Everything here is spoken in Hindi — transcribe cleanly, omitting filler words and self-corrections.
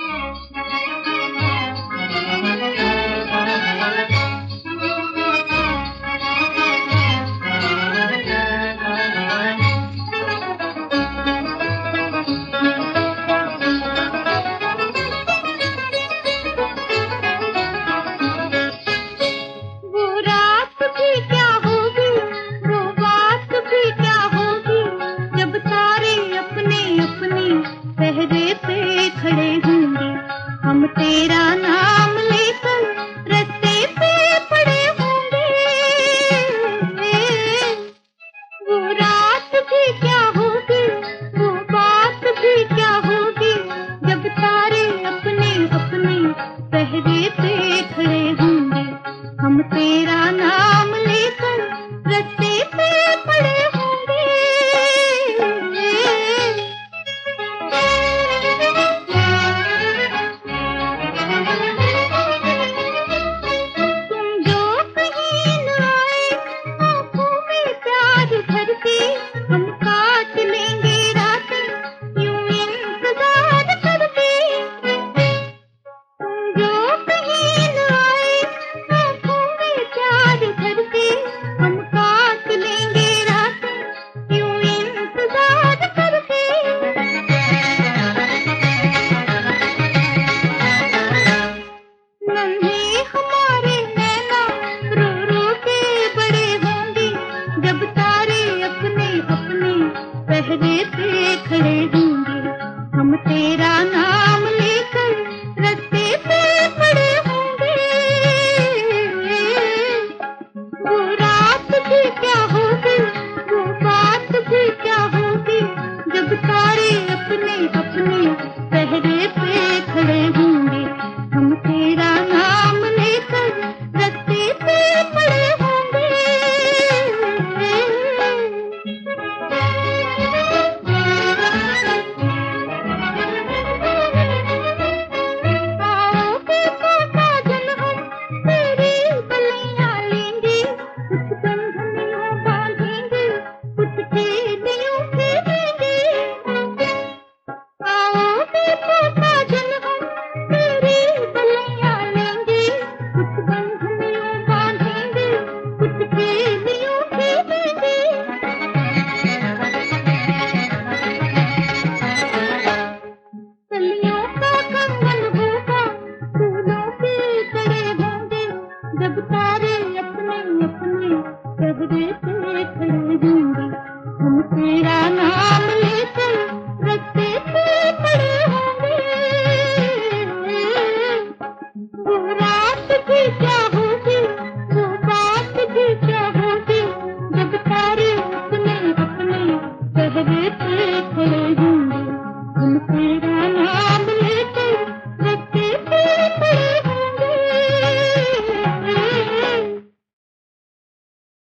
पहरे पे खड़े होंगे, हम तेरा नाम लेकर रास्ते पे पड़े होंगे। वो रात भी क्या होगी, वो बात भी क्या होगी, जब तारे अपने अपने पहरे पे खड़े होंगे, हम तेरा नाम लेकर रास्ते पे पड़े होंगे। हम काट लेंगे रातें यूं इंतजार करके, जो कहीं न आए आँखों में प्यार भरके, हम काट लेंगे रातें यूं इंतजार करके। नन्हे हमारे नैना रो रो के बड़े होंगे, जब तारे अपने अपने पहरे पे खड़े होंगे, हम तेरा नाम लेकर रास्ते पे पड़े होंगे। वो रात भी क्या होगी, वो बात भी क्या होगी, जब तारे अपने अपने पहरे पे खड़े होंगे, हम तेरा नाम लेकर रास्ते पे पड़े होंगे। आओगे तो साजन हम तेरी गलियां लेंगे, कुछ बंधनियों बांधेंगे, कुछ खेलियों खेलेंगे। आओगे तो साजन हम तेरी गलियां लेंगे, कुछ बंधनियों बांधेंगे, कुछ खेलियों खेलेंगे। कलियों का कंगन होगा, फूलों के कड़े होंगे, जब तारे अपने अपने पहरे पे खड़े होंगे, हम तेरा नाम लेकर रास्ते पे पड़े होंगे। वो रात भी क्या होगी, वो बात भी क्या होगी, जब तारे अपने अपने पहरे पे खड़े होंगे, हम तेरा